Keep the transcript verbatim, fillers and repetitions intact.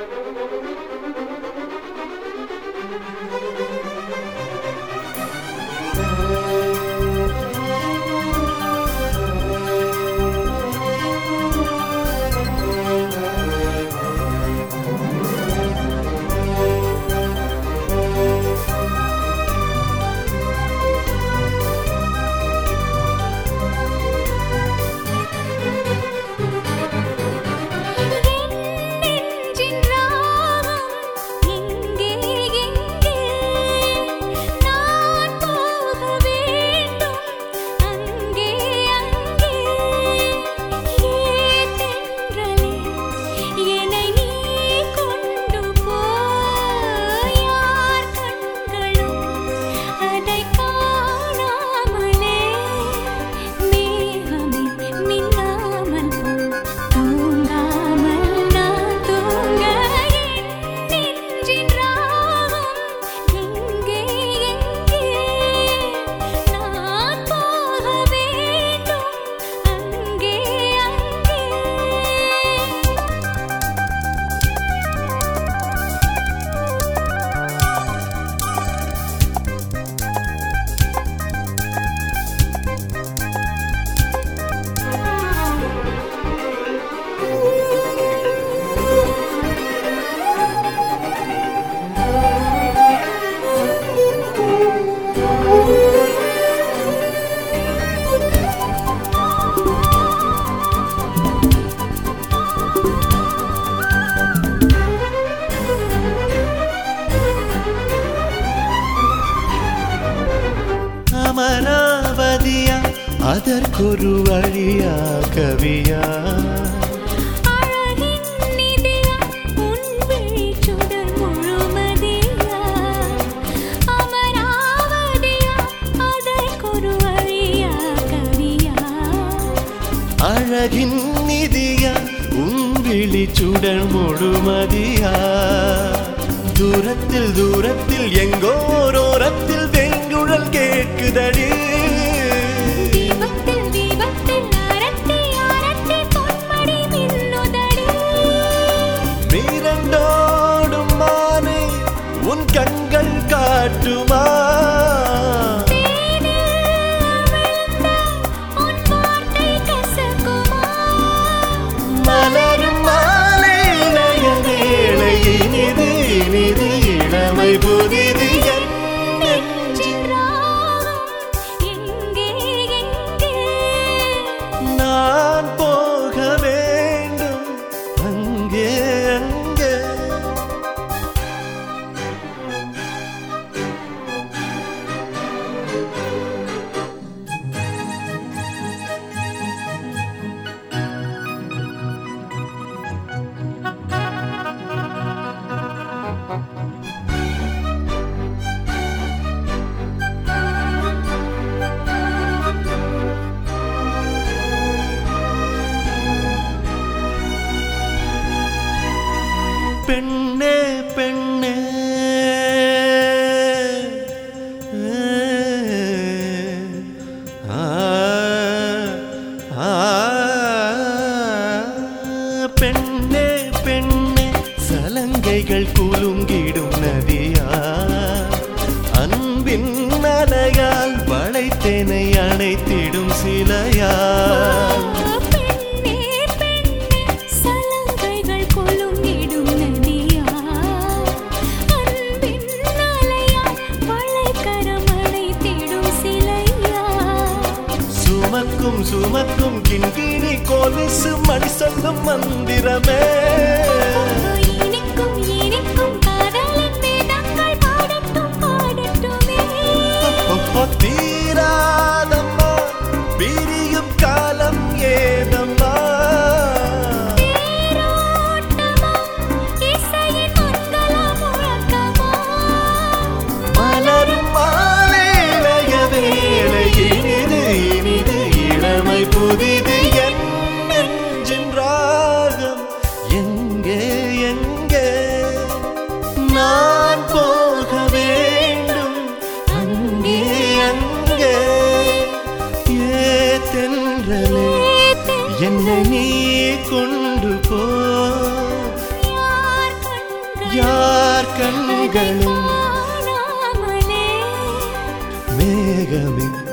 அமராவதியா அதற்கொரு வழியா கவியா அழகின் நிதியா உன் விழிச்சுடர் முழுமதியா அமராவதியா அதற்கொரு வழியா கவியா அழகின் நிதியா உன் விழிச்சுடர் முழுமதியா தூரத்தில் தூரத்தில் எங்கோரோரத்தில் வேங்குழல் கேட்குதடி தீபத்தில் தீபத்தில் அரத்தி அரத்தி பொன்மடி மின்னுதடி மீரண்டோடும் மானே உன் கண்கள் காட்டுமா மலரும் மாலை வேளை இனிது இனிது இளமை புதிது என் நெஞ்சின் எங்கே எங்கே நான் போக வேண்டும் அங்கே அங்கே பெண்ணே பெண்ணே ஆ, ஆ, பெண்ணே பெண்ணே சலங்கைகள் குலுங்கிடும் நதியா அன்பின் அலையால் வளைத்தேனை அணைத்திடும் சிலையா சுமக்கும் சுமக்கும் கிண்கிணி கொலுசு மணி சொல்லும் மந்திரமே இனிக்கும் இனிக்கும் காதலின் வேதங்கள் பாடட்டும் பாடட்டுமே தீராதம்மா பிரியும் காலம் ஏதம்மா தேரோட்டமா இசையின் மங்கள முழக்கமா மலரும் மாலை வேளை இனிது இனிது இளமை புதிது என் நெஞ்சின் ராகம் யார் கண்களும் காணாமலே மேகமே